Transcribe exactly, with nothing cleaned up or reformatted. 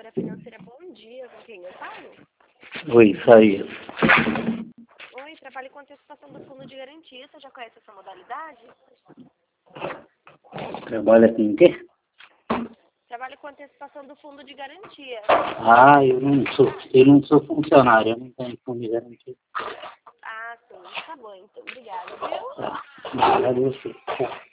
corretora financeira, bom dia, com quem eu falo? Oi, Isaías. Oi, trabalho com antecipação do fundo de garantia, você já conhece essa modalidade? Trabalha com o quê? Trabalho com antecipação do fundo de garantia. Ah, eu não sou, eu não sou funcionário, eu não tenho fundo de garantia. Ah, sim, tá bom, então, obrigada, viu? Tá, obrigado a você. Tchau.